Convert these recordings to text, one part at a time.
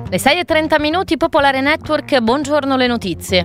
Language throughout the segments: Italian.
Le 6:30, Popolare Network, buongiorno le notizie.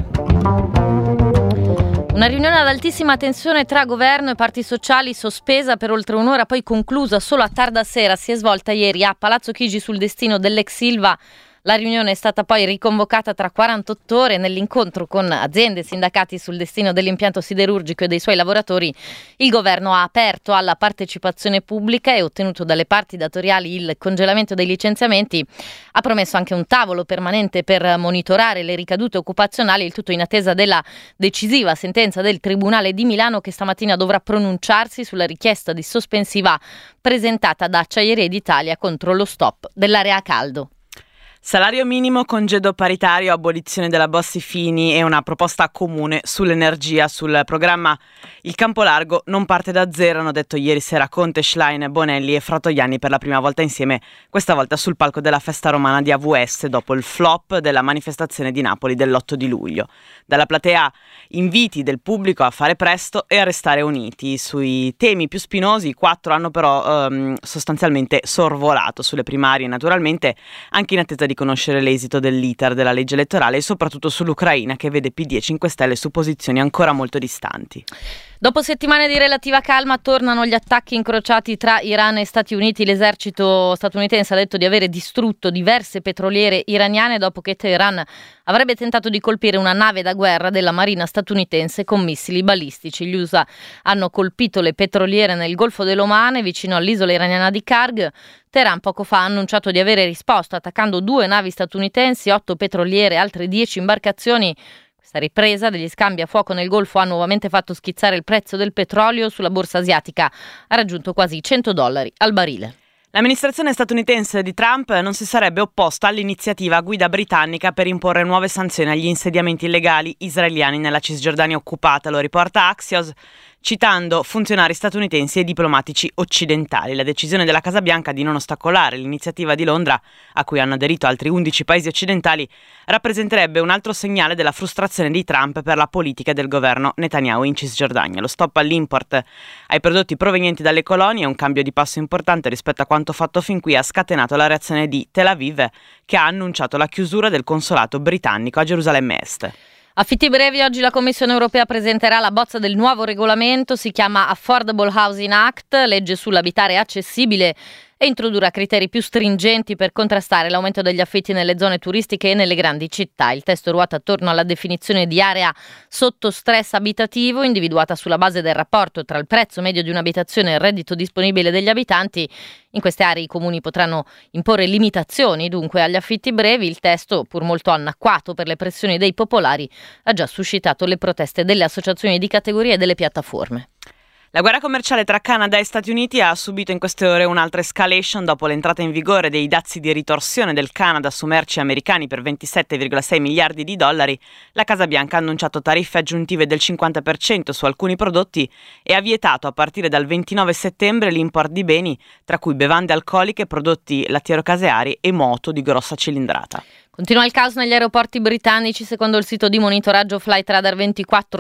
Una riunione ad altissima tensione tra governo e parti sociali sospesa per oltre un'ora, poi conclusa solo a tarda sera, si è svolta ieri a Palazzo Chigi sul destino dell'ex Ilva. La riunione è stata poi riconvocata tra 48 ore. Nell'incontro con aziende e sindacati sul destino dell'impianto siderurgico e dei suoi lavoratori, il governo ha aperto alla partecipazione pubblica e ottenuto dalle parti datoriali il congelamento dei licenziamenti. Ha promesso anche un tavolo permanente per monitorare le ricadute occupazionali, il tutto in attesa della decisiva sentenza del Tribunale di Milano, che stamattina dovrà pronunciarsi sulla richiesta di sospensiva presentata da Acciaierie d'Italia contro lo stop dell'area a caldo. Salario minimo, congedo paritario, abolizione della Bossi-Fini e una proposta comune sull'energia. Sul programma il campo largo non parte da zero, hanno detto ieri sera Conte, Schlein, Bonelli e Fratoianni per la prima volta insieme, questa volta sul palco della festa romana di AVS dopo il flop della manifestazione di Napoli dell'8 di luglio. Dalla platea inviti del pubblico a fare presto e a restare uniti. Sui temi più spinosi, 4 hanno però sostanzialmente sorvolato. Sulle primarie naturalmente, anche in attesa di conoscere l'esito dell'iter della legge elettorale, e soprattutto sull'Ucraina, che vede PD e 5 Stelle su posizioni ancora molto distanti. Dopo settimane di relativa calma tornano gli attacchi incrociati tra Iran e Stati Uniti. L'esercito statunitense ha detto di avere distrutto diverse petroliere iraniane dopo che Teheran avrebbe tentato di colpire una nave da guerra della marina statunitense con missili balistici. Gli USA hanno colpito le petroliere nel Golfo dell'Oman, vicino all'isola iraniana di Karg. Teheran poco fa ha annunciato di avere risposto attaccando 2 navi statunitensi, 8 petroliere e altre 10 imbarcazioni. Questa ripresa degli scambi a fuoco nel Golfo ha nuovamente fatto schizzare il prezzo del petrolio sulla borsa asiatica. Ha raggiunto quasi $100 al barile. L'amministrazione statunitense di Trump non si sarebbe opposta all'iniziativa a guida britannica per imporre nuove sanzioni agli insediamenti illegali israeliani nella Cisgiordania occupata, lo riporta Axios, citando funzionari statunitensi e diplomatici occidentali. La decisione della Casa Bianca di non ostacolare l'iniziativa di Londra, a cui hanno aderito altri 11 paesi occidentali, rappresenterebbe un altro segnale della frustrazione di Trump per la politica del governo Netanyahu in Cisgiordania. Lo stop all'import ai prodotti provenienti dalle colonie, un cambio di passo importante rispetto a quanto fatto fin qui, ha scatenato la reazione di Tel Aviv, che ha annunciato la chiusura del consolato britannico a Gerusalemme Est. Affitti brevi, oggi la Commissione europea presenterà la bozza del nuovo regolamento, si chiama Affordable Housing Act, legge sull'abitare accessibile, e introdurrà criteri più stringenti per contrastare l'aumento degli affitti nelle zone turistiche e nelle grandi città. Il testo ruota attorno alla definizione di area sotto stress abitativo, individuata sulla base del rapporto tra il prezzo medio di un'abitazione e il reddito disponibile degli abitanti. In queste aree i comuni potranno imporre limitazioni dunque agli affitti brevi. Il testo, pur molto annacquato per le pressioni dei popolari, ha già suscitato le proteste delle associazioni di categoria e delle piattaforme. La guerra commerciale tra Canada e Stati Uniti ha subito in queste ore un'altra escalation dopo l'entrata in vigore dei dazi di ritorsione del Canada su merci americani per $27,6 miliardi. La Casa Bianca ha annunciato tariffe aggiuntive del 50% su alcuni prodotti e ha vietato a partire dal 29 settembre l'import di beni, tra cui bevande alcoliche, prodotti lattiero-caseari e moto di grossa cilindrata. Continua il caos negli aeroporti britannici. Secondo il sito di monitoraggio Flightradar 24,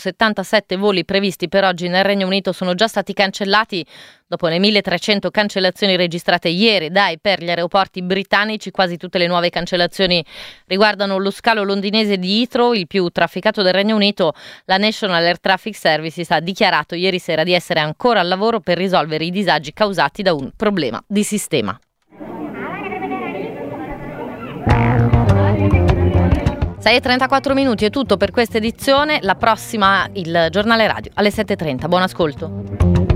177 voli previsti per oggi nel Regno Unito sono già stati cancellati. Dopo le 1.300 cancellazioni registrate ieri da e per gli aeroporti britannici, quasi tutte le nuove cancellazioni riguardano lo scalo londinese di Heathrow, il più trafficato del Regno Unito. La National Air Traffic Services ha dichiarato ieri sera di essere ancora al lavoro per risolvere i disagi causati da un problema di sistema. 6:34 è tutto per questa edizione, la prossima il giornale radio alle 7:30. Buon ascolto.